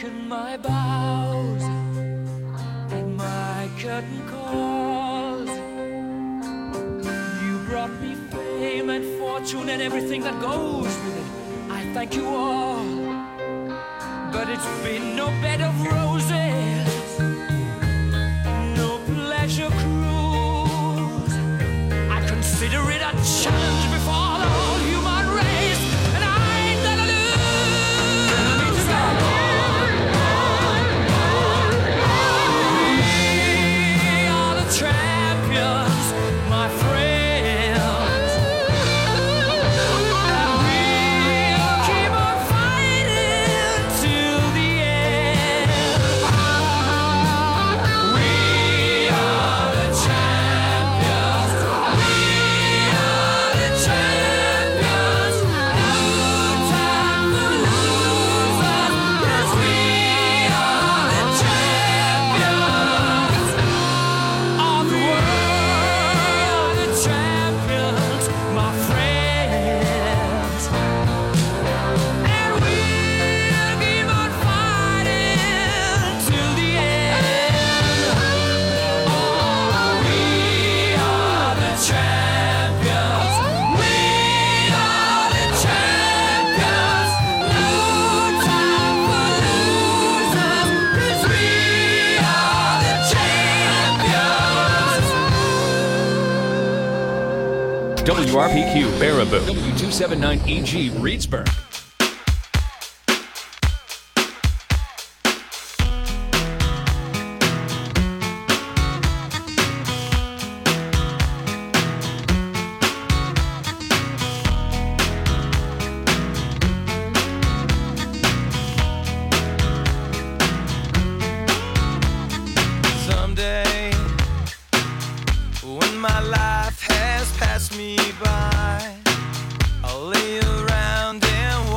broken my bows and my curtain calls. You brought me fame and fortune and everything that goes with it. I thank you all, but it's been no bed of roses, no pleasure cruise. I consider it a challenge before the whole human race, and I ain't gonna lose. We are the champions, my friends, and we'll keep on fighting till the end. We are the champions. We are the champions. No time for losers, 'cause we are the champions of the world. The champions, my friends. And we'll keep on fighting till the end. Oh, we are the champions. We are the champions. No time for losers, 'cause we are the champions. WRPQ Baraboo, W279EG Reedsburg. Someday, when my life has passed me by, I'll lay around and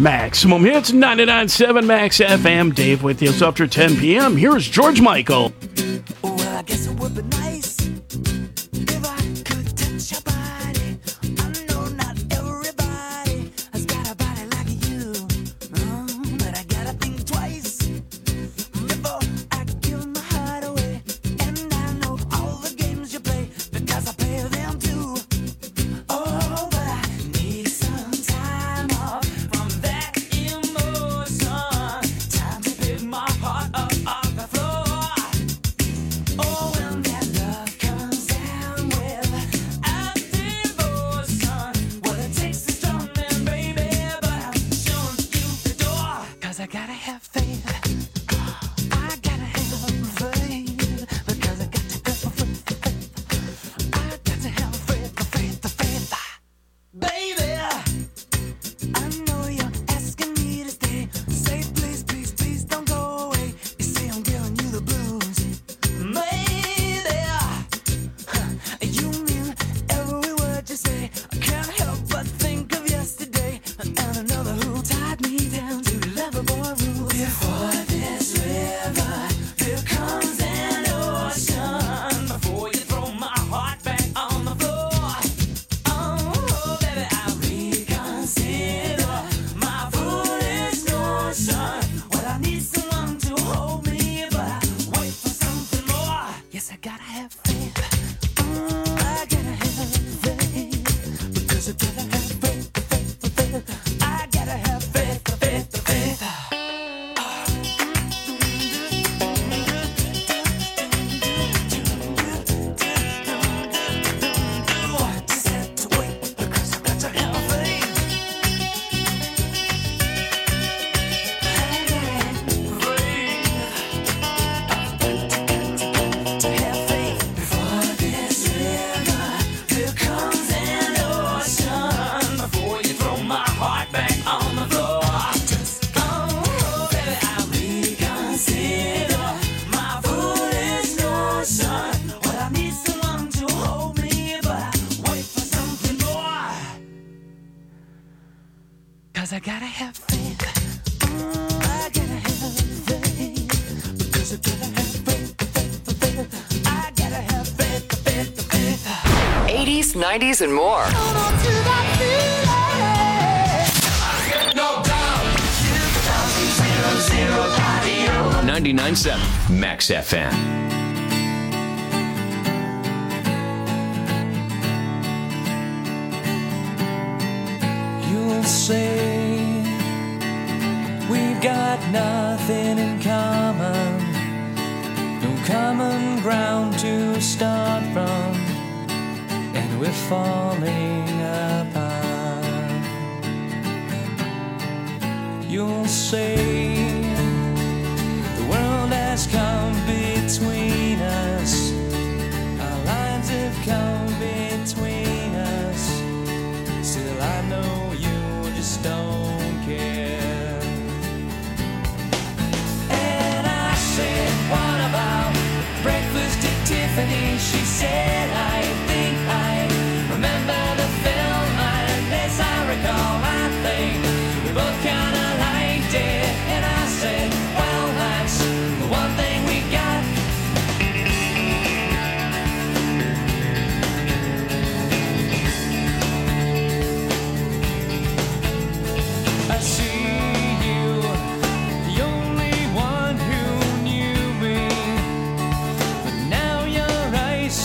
Maximum Hits, 99.7 Max FM. Dave with you. It's after 10 p.m. Here's George Michael. Well, I guess it would be nice if I could touch your body. I know not everybody has got a body like you, but I gotta think twice before I give my heart away. And I know all the games you play because I play them too. Oh, but I need some time off from that emotion. Time to pick my heart up off the floor. Oh, when that love comes down without devotion, well, it takes a strong man, baby, but I'm showing you the door. 'Cause I gotta have faith. I gotta have faith. Because I got to have faith. I got to have faith. Baby, I know you're asking me to stay. Say please, please, please don't go away. You say I'm giving you the blues. Maybe you mean every word you say. I can't help but think of yesterday and another who tied me down to lovable rules. Before this river, here comes an ocean. Before you throw my heart back on the floor. Oh, baby, I reconsider my foolish notion. Well, I need someone to hold me, but I wait for something more. Yes, I gotta have faith. I gotta have faith. Because I gotta have faith. I gotta have faith. Just have to wait because I got to have faith. I gotta have faith. Before this river, here comes an ocean. Before you throw my heart back on the floor. Oh, baby, I reconsider my foolish notion. Well, I need someone to hold me, but I wait for something more. 'Cause I gotta have faith. I gotta have faith. Because I gotta have faith. I gotta have faith. 80s, 90s, and more. 99.7 Max FM. You'll say we've got nothing in common, no common ground to start from, and we're falling apart. You'll say the world has come between us, our lines have come between us. Still I know you just don't care. And I said, what about breakfast at Tiffany? She said, I think I remember the film, and as I recall, I think we both kinda liked it. And I said, well, that's the one thing we got. I see you, the only one who knew me, but now you're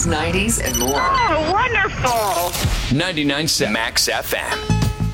90s, and more. Oh, wonderful. 99.7 Max FM.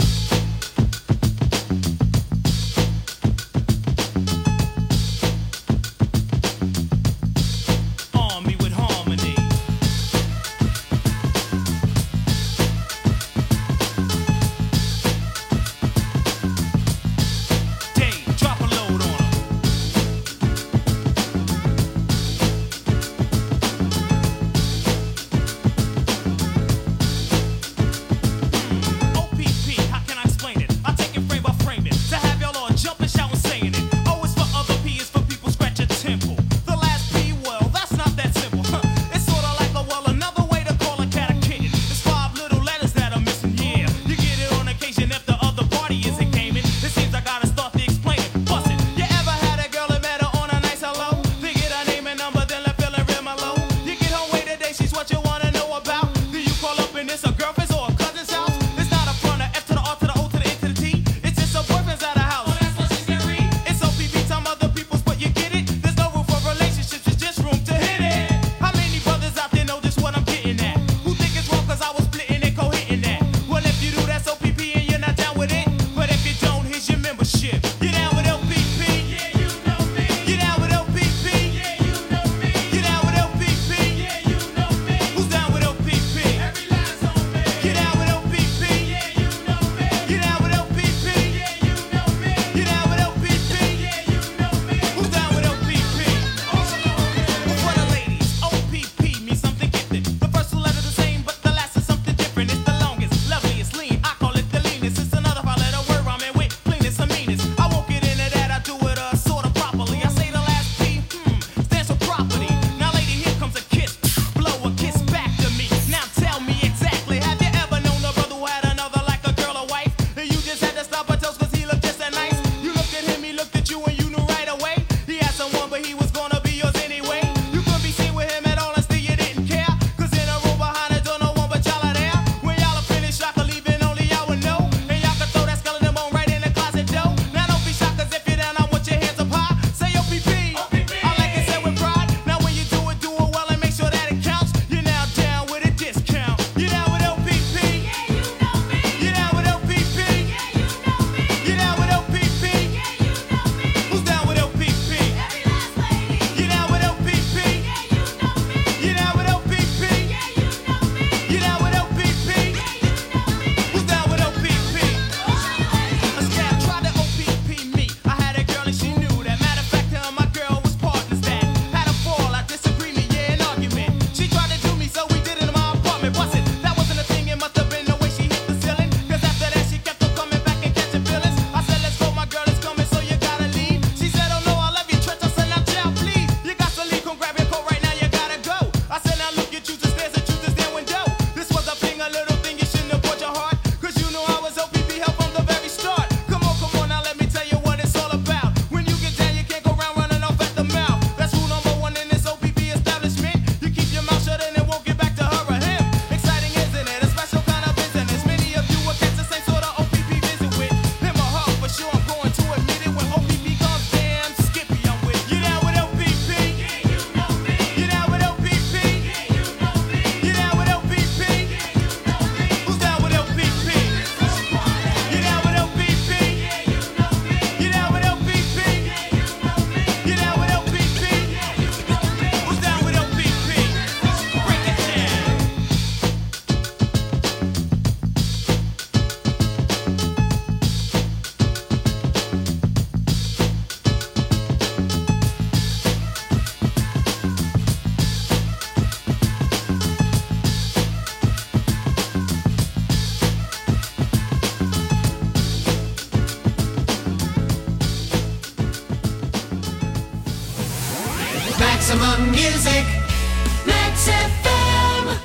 Maximum music. Max FM.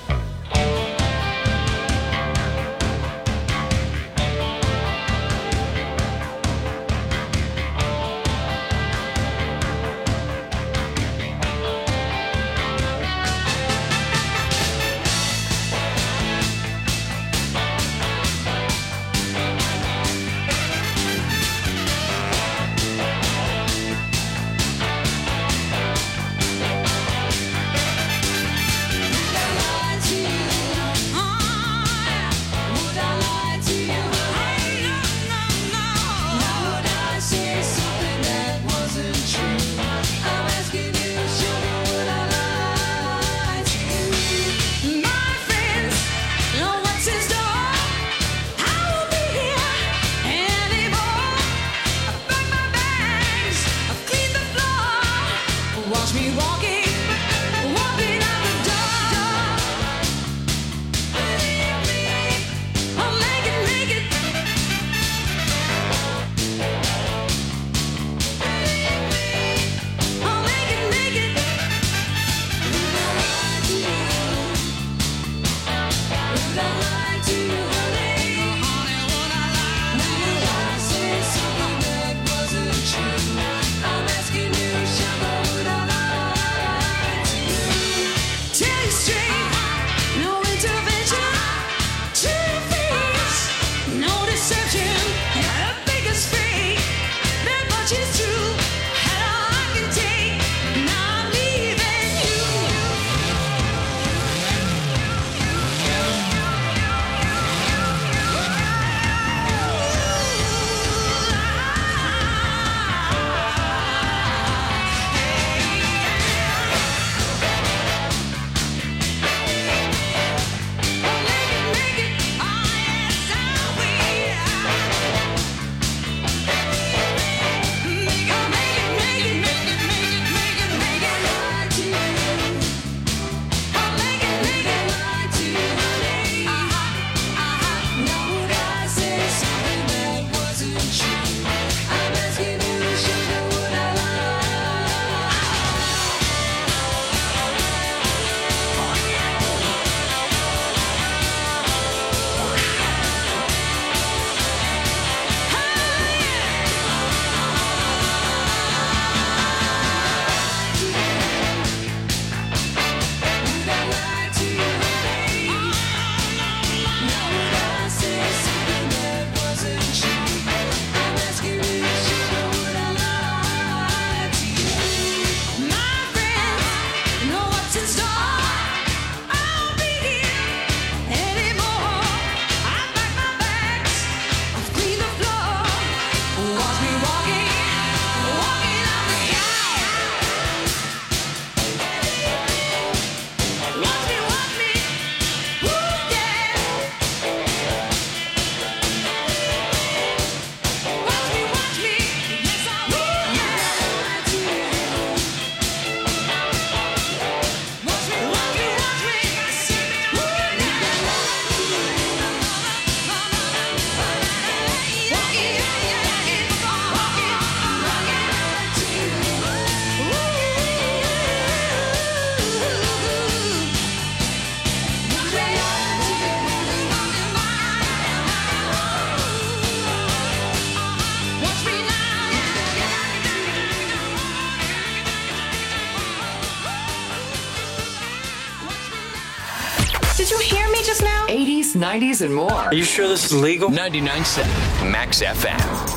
Did you hear me just now? 80s, 90s, and more. Are you sure this is legal? 99.7 Max FM.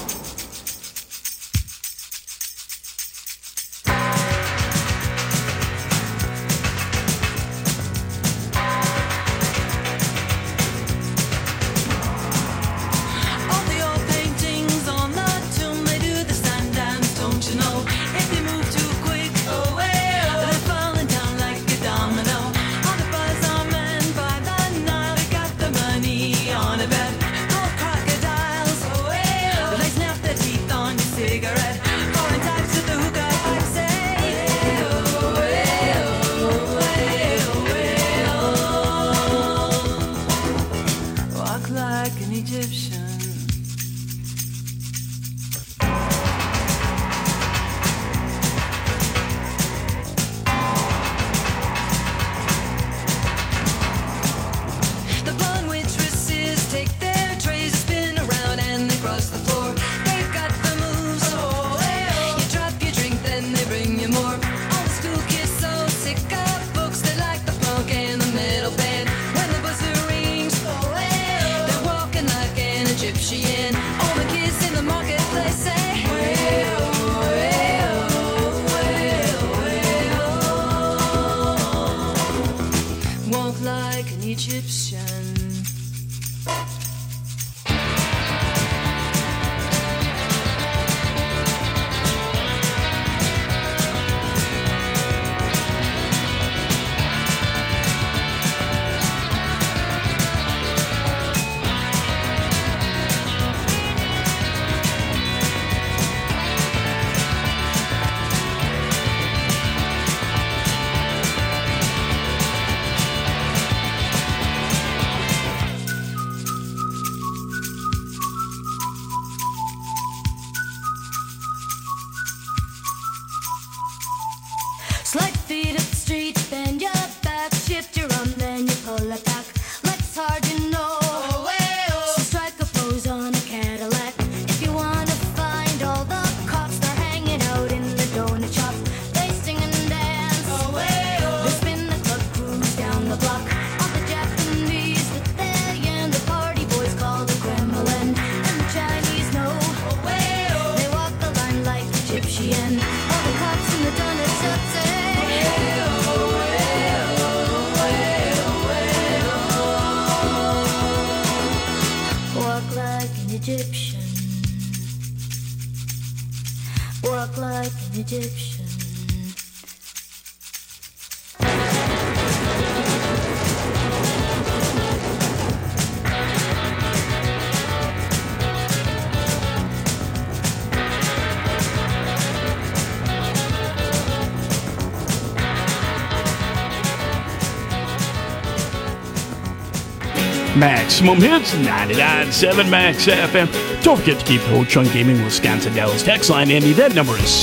Maximum Hits, 99.7 Max FM. Don't forget to keep Ho Chunk Gaming Wisconsin Dallas text line handy. That number is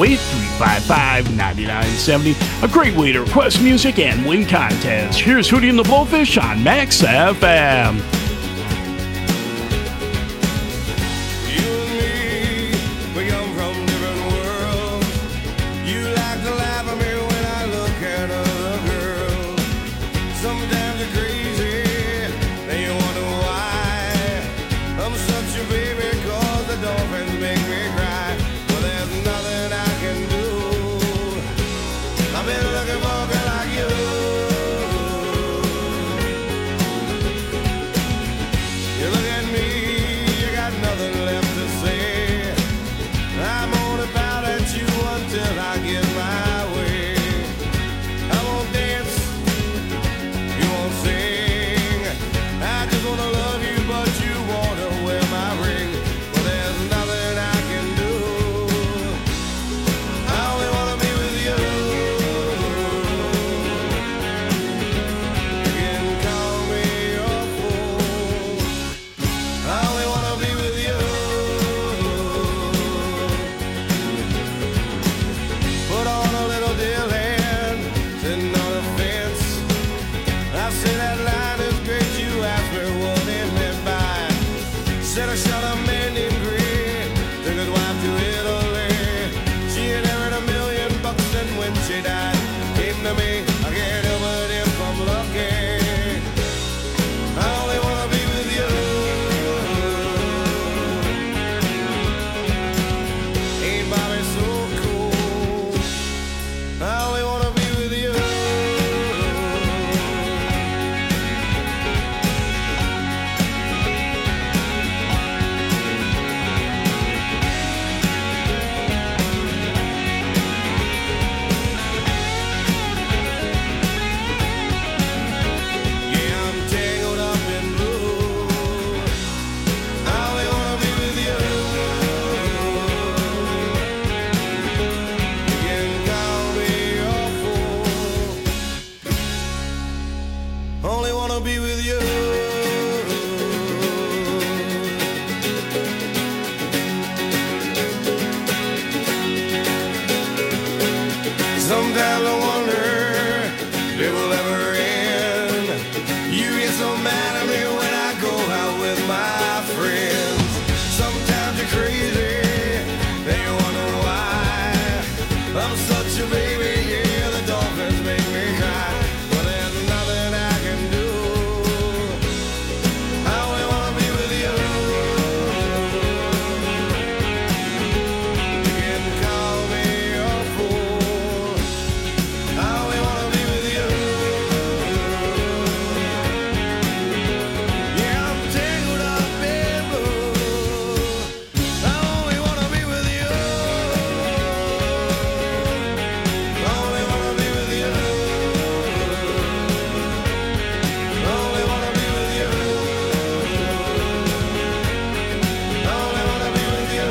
608-355-9970. A great way to request music and win contests. Here's Hootie and the Blowfish on Max FM. Sometimes I wonder if it will ever end. You get so mad at me when I go out with my friends. Sometimes you're crazy and you wonder why. I'm such a baby, yeah, the dolphins make me cry. But there's nothing I can do. I only wanna be with you. You can call me a fool. I only wanna be with you. Yeah, I'm tangled up in blue. I only wanna be with you. I only wanna be with you. I only wanna be with you. I only wanna be with you.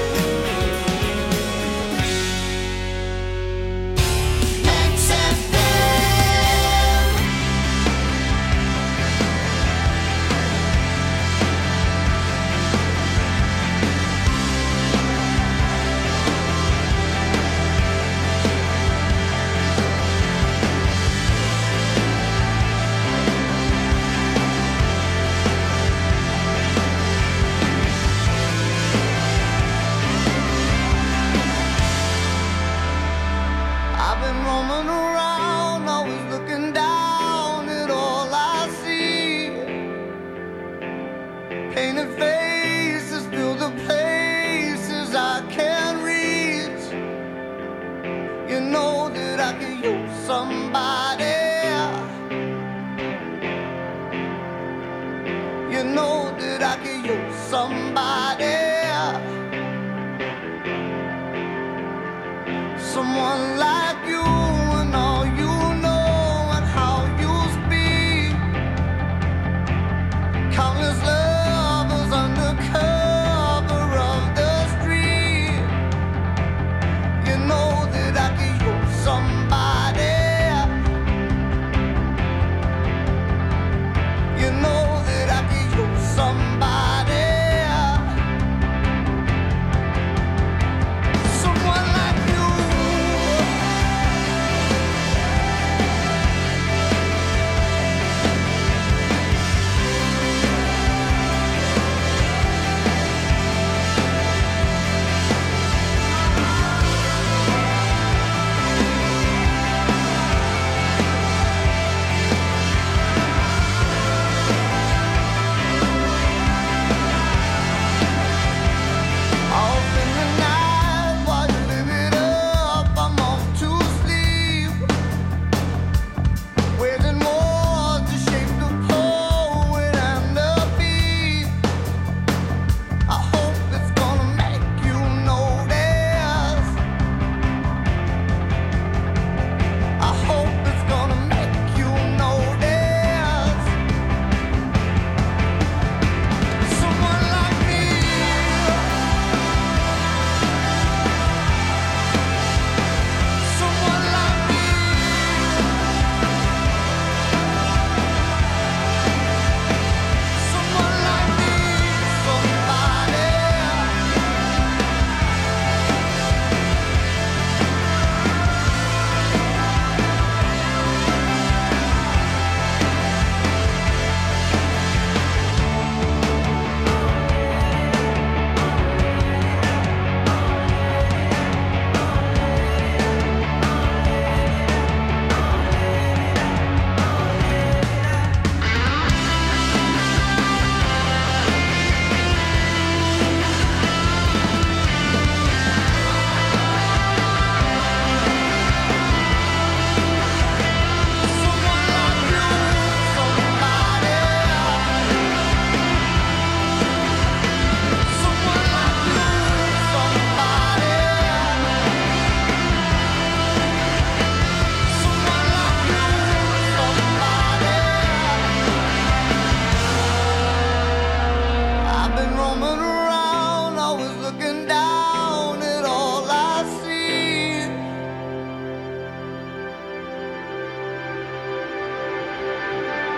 I've been roaming around, always looking down at all I see. Painted faces fill the places I can't reach. You know that I could use somebody. You know that I could use somebody. Someone like you and all you know and how you speak. Countless lovers under cover of the street. You know that I could use somebody. You know that I could use somebody. Someone like you.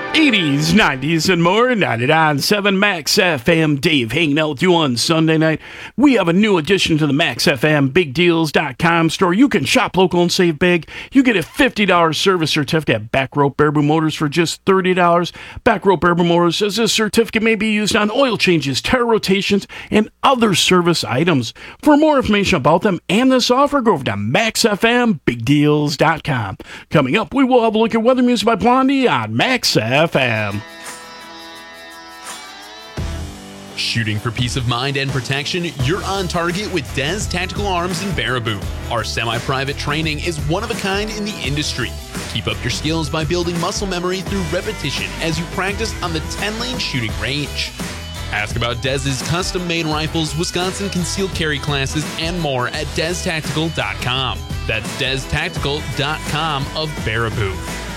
80s, 90s, and more. 99.7 Max FM. Dave hanging out with you on Sunday night. We have a new addition to the Max FM BigDeals.com store. You can shop local and save big. You get a $50 service certificate at Back Rope Barber Motors for just $30. Back Rope Barber Motors says this certificate may be used on oil changes, tire rotations, and other service items. For more information about them and this offer, go over to MaxFMBigDeals.com. Coming up, we will have a look at weather music by Blondie on Max FM. Shooting for peace of mind and protection, you're on target with Des Tactical Arms in Baraboo. Our semi-private training is one of a kind in the industry. Keep up your skills by building muscle memory through repetition as you practice on the 10-lane shooting range. Ask about Dez's custom-made rifles, Wisconsin concealed carry classes, and more at DezTactical.com. That's DezTactical.com of Baraboo.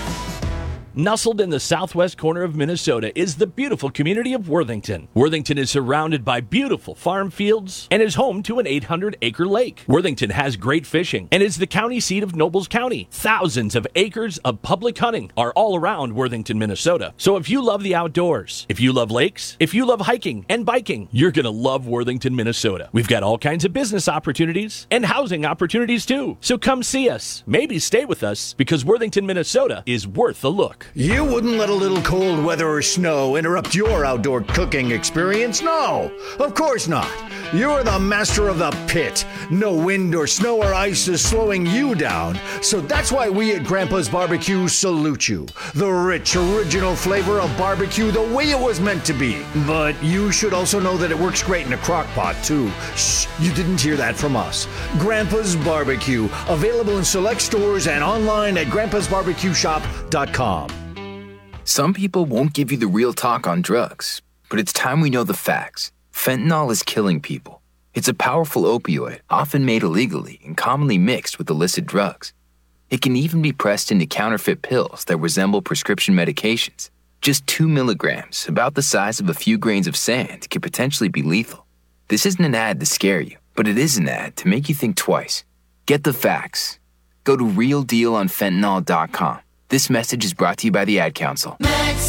Nestled in the southwest corner of Minnesota is the beautiful community of Worthington. Worthington is surrounded by beautiful farm fields and is home to an 800-acre lake. Worthington has great fishing and is the county seat of Nobles County. Thousands of acres of public hunting are all around Worthington, Minnesota. So if you love the outdoors, if you love lakes, if you love hiking and biking, you're going to love Worthington, Minnesota. We've got all kinds of business opportunities and housing opportunities too. So come see us. Maybe stay with us because Worthington, Minnesota is worth a look. You wouldn't let a little cold weather or snow interrupt your outdoor cooking experience? No, of course not. You're the master of the pit. No wind or snow or ice is slowing you down. So that's why we at Grandpa's Barbecue salute you. The rich, original flavor of barbecue the way it was meant to be. But you should also know that it works great in a crock pot, too. Shh, you didn't hear that from us. Grandpa's Barbecue, available in select stores and online at grandpasbarbecueshop.com. Some people won't give you the real talk on drugs, but it's time we know the facts. Fentanyl is killing people. It's a powerful opioid, often made illegally and commonly mixed with illicit drugs. It can even be pressed into counterfeit pills that resemble prescription medications. Just 2 milligrams, about the size of a few grains of sand, can potentially be lethal. This isn't an ad to scare you, but it is an ad to make you think twice. Get the facts. Go to realdealonfentanyl.com. This message is brought to you by the Ad Council. Max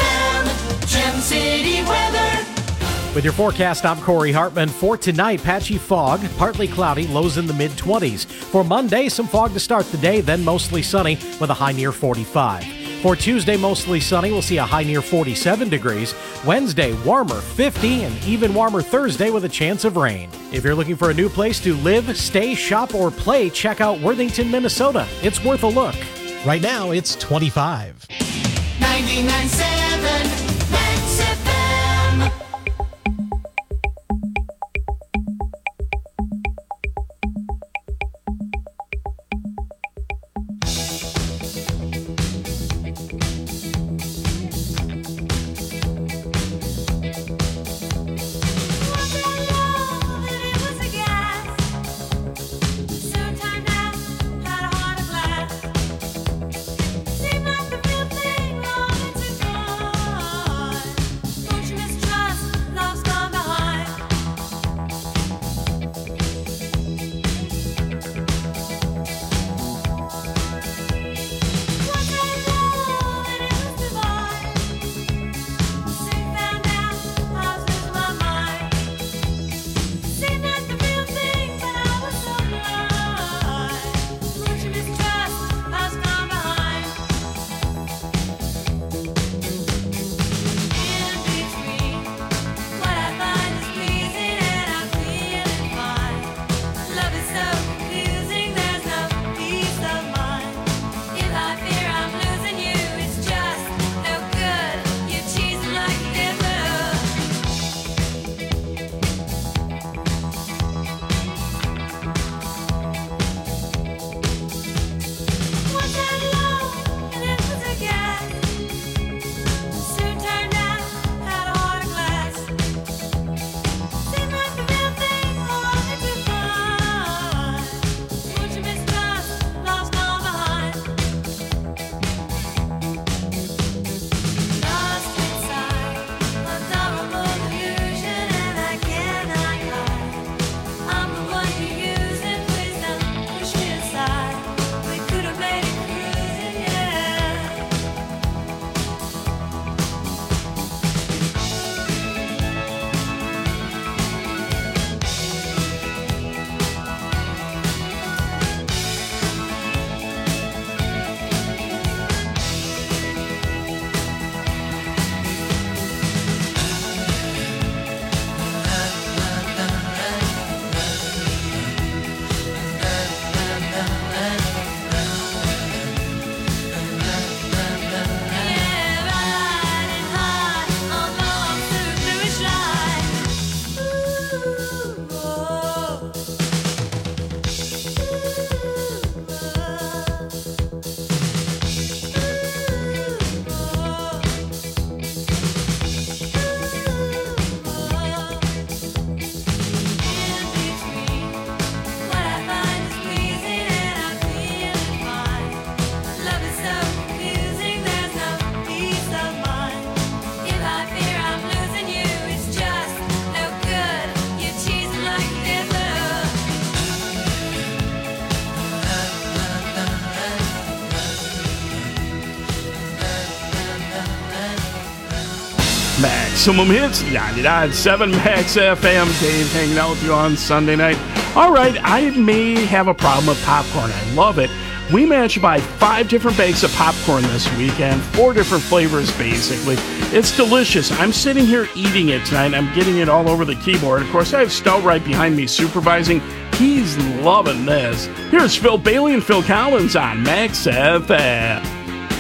FM, Gem City weather. With your forecast, I'm Corey Hartman. For tonight, patchy fog, partly cloudy, lows in the mid-20s. For Monday, some fog to start the day, then mostly sunny with a high near 45. For Tuesday, mostly sunny. We'll see a high near 47 degrees. Wednesday, warmer, 50, and even warmer Thursday with a chance of rain. If you're looking for a new place to live, stay, shop, or play, check out Worthington, Minnesota. It's worth a look. Right now, it's 25. 99.7 Max FM. Seemed like the real thing all to go. Maximum Hits, 99.7 Max FM. Dave hanging out with you on Sunday night. All right, I may have a problem with popcorn. I love it. We managed to buy 5 different bags of popcorn this weekend, 4 different flavors basically. It's delicious. I'm sitting here eating it tonight. I'm getting it all over the keyboard. Of course, I have Stout right behind me supervising. He's loving this. Here's Phil Bailey and Phil Collins on Max FM.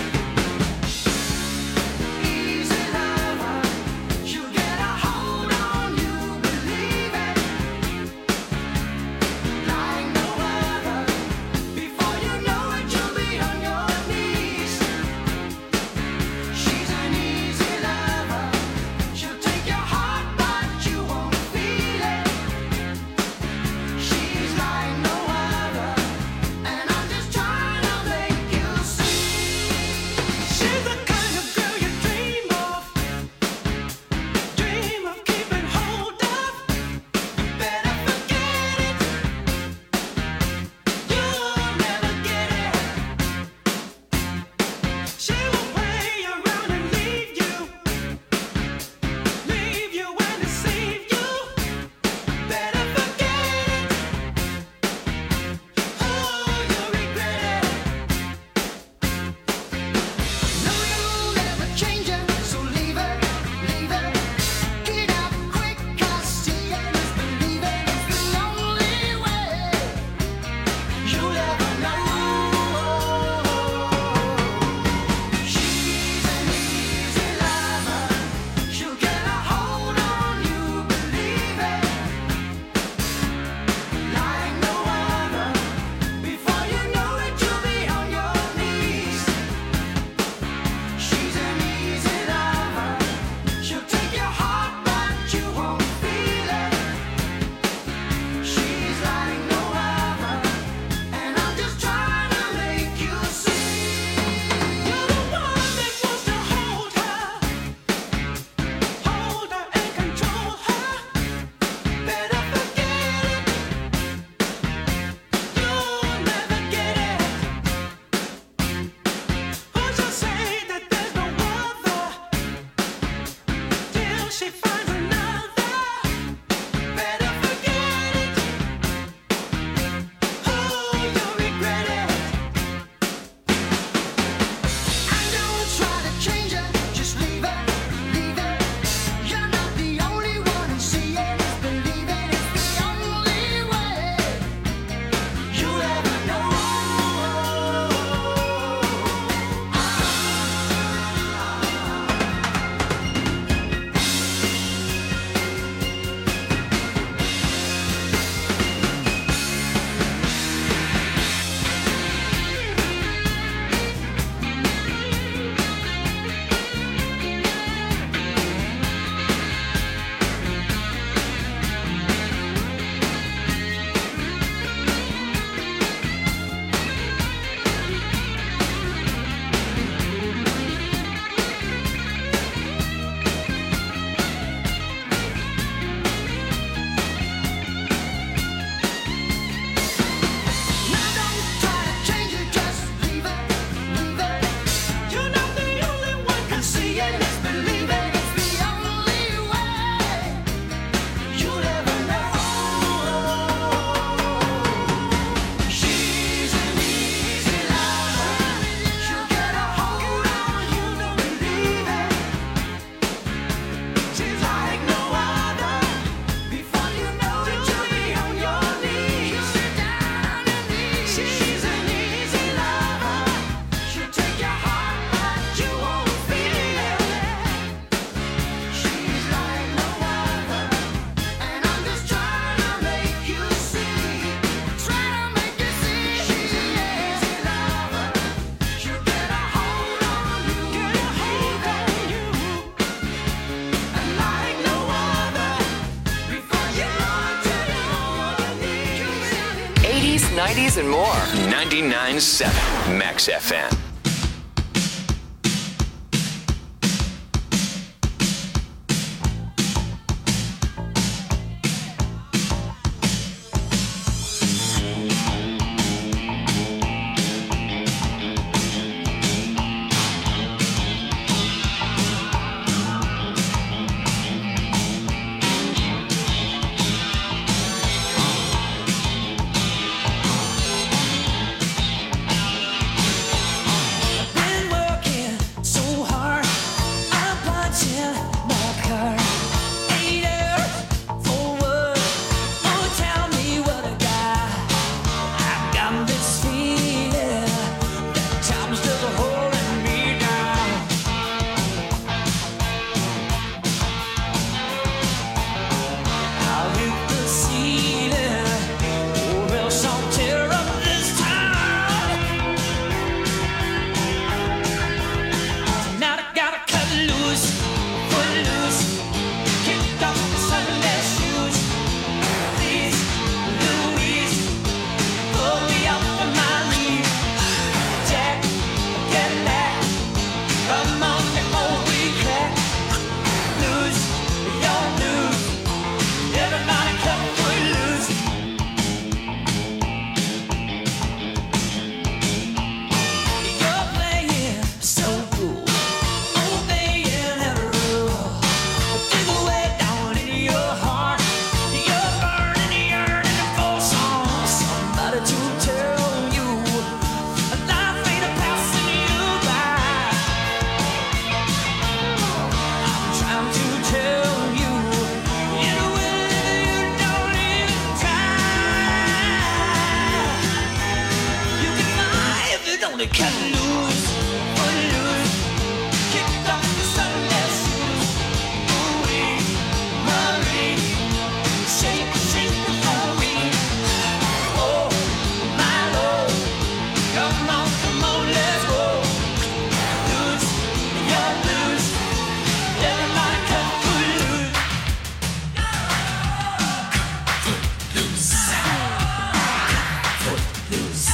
and more. 99.7 Max FM. only cut loose, footloose, kicked off the Sunday shoes. Ooh-wee, Marie, shake, shake the Halloween. Oh, my Lord, come on, let's go. Loose, you're loose, everybody cut footloose. Footloose, footloose.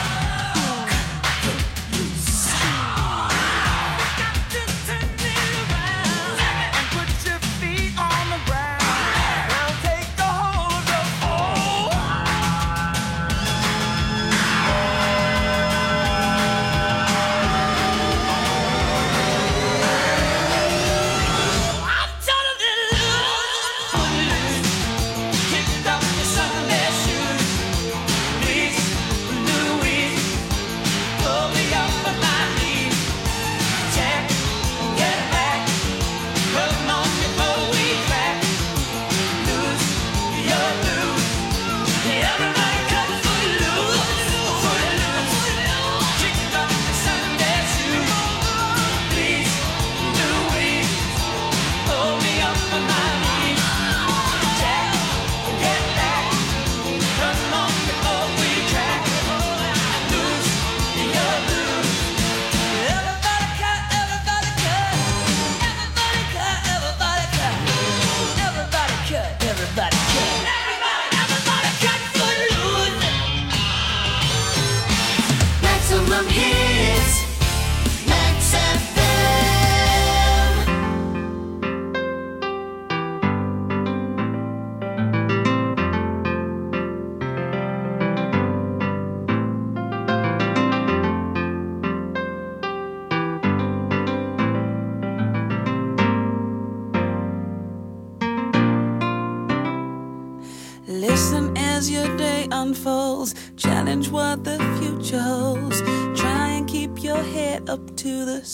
Maximum hits, Max FM. Listen as your day unfolds. Challenge what the future holds. Try and keep your head up to the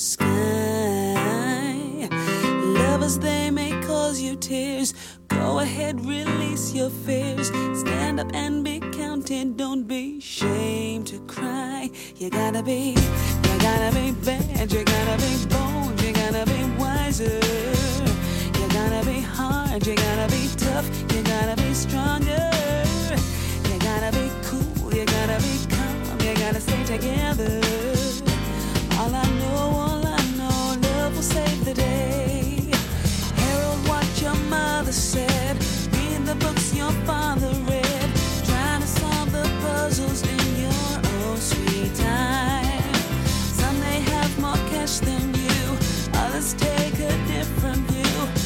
sky. Lovers, they may cause you tears. Go ahead, release your fears. Stand up and be counted. Don't be ashamed to cry. You gotta be bad. You gotta be bold. You gotta be wiser. You gotta be hard. You gotta be tough. You gotta be stronger. You gotta be cool. You gotta be calm. You gotta stay together. All I know, love will save the day. Herald what your mother said. Read the books your father read. Trying to solve the puzzles in your own sweet time. Some may have more cash than you. Others take a different view.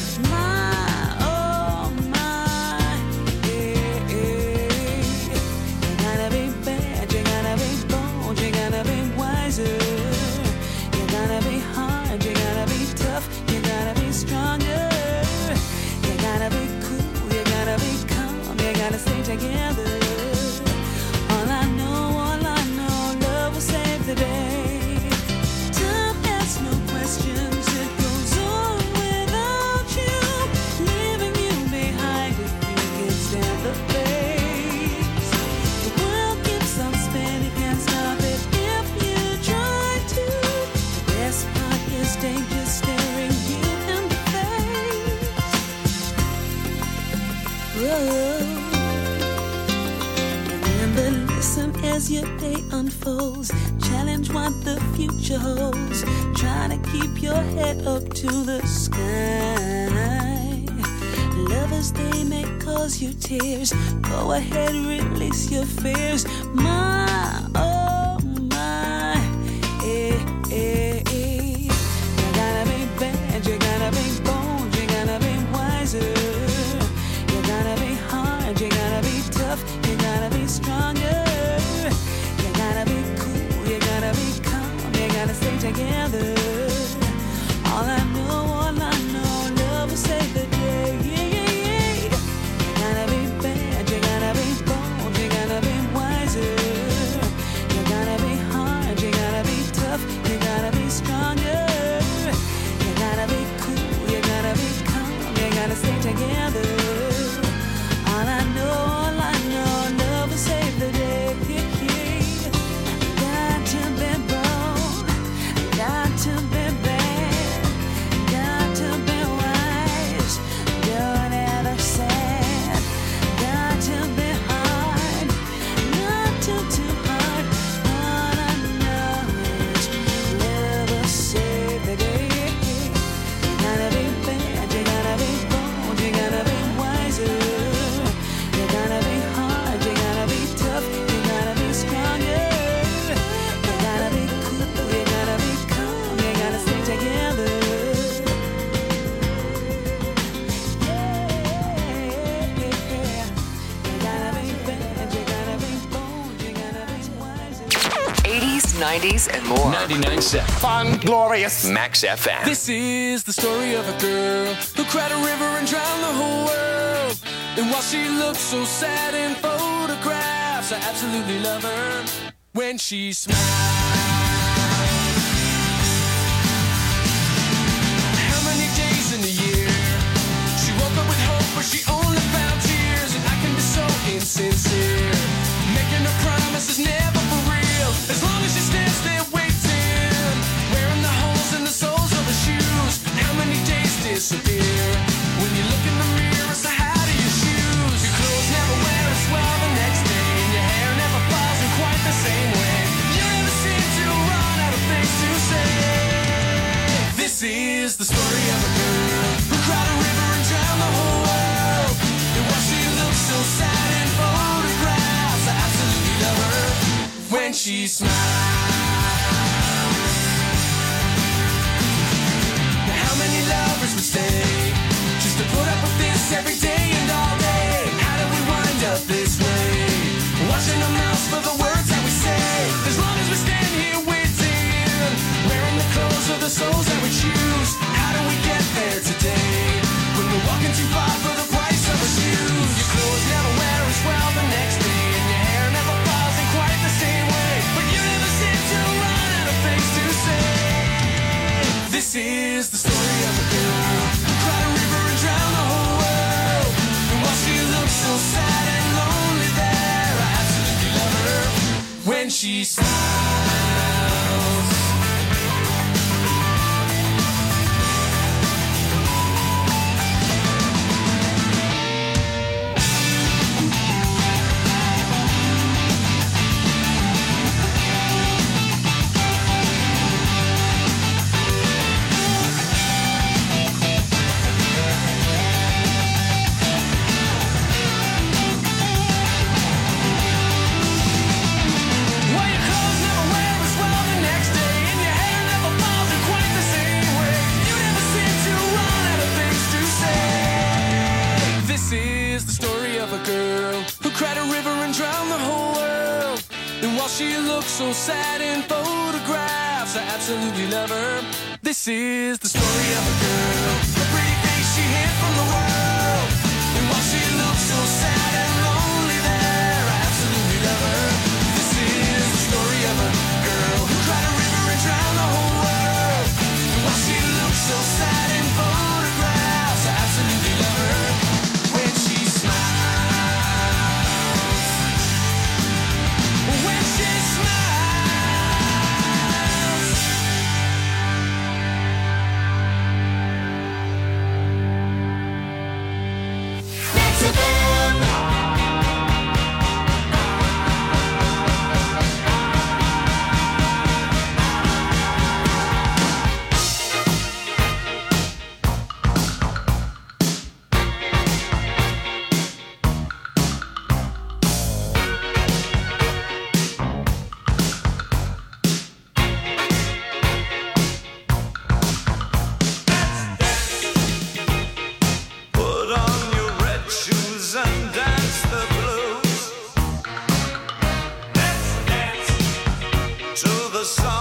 Together. All I know, love will save the day. Time asks no questions, it goes on without you, leaving you behind if you can stand the pace. The world keeps on spinning, can't stop it if you try to. The best part is danger staring you in the face. Whoa. Listen as your day unfolds. Challenge what the future holds. Try to keep your head up to the sky. Lovers, they may cause you tears. Go ahead, release your fears. My, oh my, eh, eh, eh. You gotta be bad, you gotta be bold, you gotta be wiser. You gotta be hard, you gotta be tough, you gotta be stronger. Stay together. All I know, love will save the day. You gotta be bad, you gotta be bold, you gotta be wiser. 90s, and more. 99.7. Fun, glorious. Max FM. This is the story of a girl who cried a river and drowned the whole world. And while she looks so sad in photographs, I absolutely love her when she smiles. How many days in a year she woke up with hope, but she only found tears? And I can be so insincere, making her promises never for real. As long as she stands there waiting, wearing the holes in the soles of her shoes. How many days disappear when you look in the mirror? It's the height of your shoes. Your clothes never wear as well the next day, and your hair never falls in quite the same way. You never seem to run out of things to say. This is the story of a girl who cried a river and drowned the whole world. And while she looks so sad in photographs, I absolutely love her when she smiles. Now how many lovers would stay just to put up with this every day and all day? How did we wind up this way? Watching our mouths for the words that we say. As long as we stand here waiting, wearing the clothes of the souls that we choose. How do we get there today when we're walking too far for the price of our shoes? Your clothes never wear as well the next day, and your hair never falls in quite the same way. But you never seem to run out of things to say. This is the story of a girl who cried a river and drowned the whole world. And while she looks so sad and lonely there, I absolutely love her when she smiles. Well, your clothes never wear as well the next day, and your hair never falls in quite the same way. You never seem to run out of things to say. This is the story of a girl who cried a river and drowned the whole world. And while she looks so sad in photographs, I absolutely love her. This is the story of a girl, the pretty face she hid from the world. And while she looks so sad and lonely there, I absolutely love her. This is the story of a girl who cried a river and drowned the whole world. And while she looks so sad in photographs, I absolutely love her when she smiles. When she smiles. Put on your red shoes and dance the blues. Let's dance to the song.